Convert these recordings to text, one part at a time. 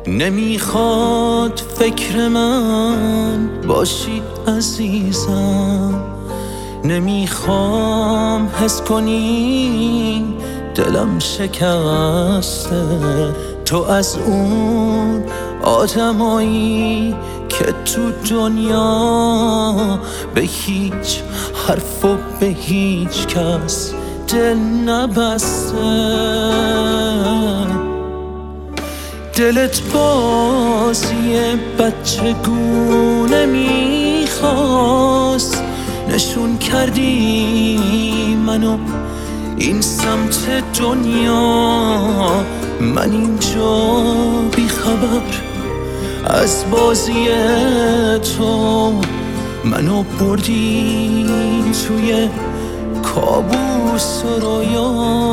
نمیخواد فکر من باشی عزیزم، نمیخوام حس کنی دلم شکسته. تو از اون آدمایی که تو دنیا به هیچ حرف و به هیچ کس دل نبسته. دلت بازی بچگونه میخواست، نشون کردی منو این سمت دنیا. من اینجا بی خبر از بازی تو، منو بردی توی کابوس و رویا.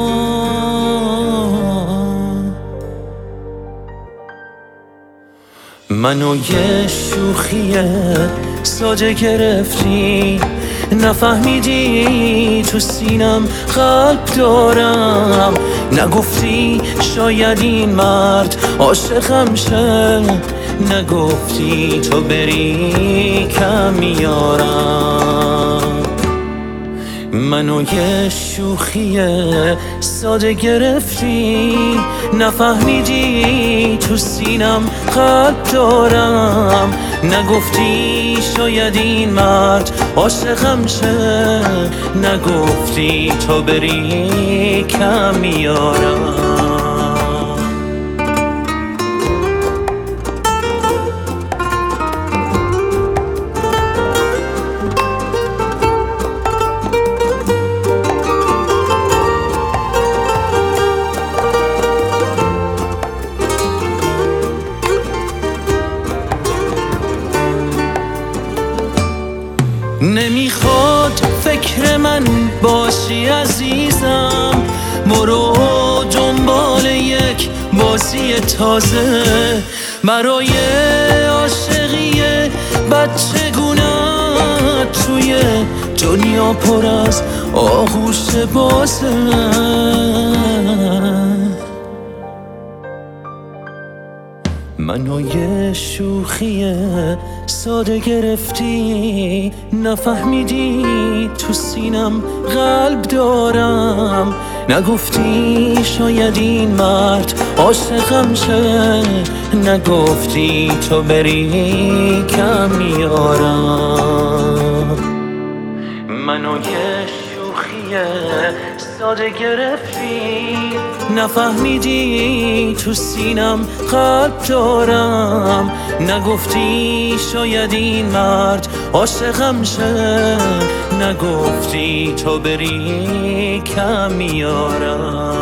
منو یه شوخی ساده گرفتی، نفهمیدی تو سینم قلب دارم. نگفتی شاید این مرد عاشقم شه، نگفتی تو بری کم میارم. منو یه شوخی ساده گرفتی، نفهمیدی تو سینم قلب دارم. نگفتی شاید این مرد عاشقم شه، نگفتی تو بری کم میارم. نمیخواد فکر من باشی عزیزم، برو دنبال یک بازی تازه برای عاشقی بچگونه. توی دنیا پر از آغوش بازه. منو یه شوخی ساده گرفتی، نفهمیدی تو سینم قلب دارم. نگفتی شاید این مرد عاشقم شه، نگفتی تو بری کم میارم. منو یه شوخی ساده گرفتی، نفهمیدی تو سینم قلب دارم. نگفتی شاید این مرد عاشقم شه، نگفتی تو بری کم میارم.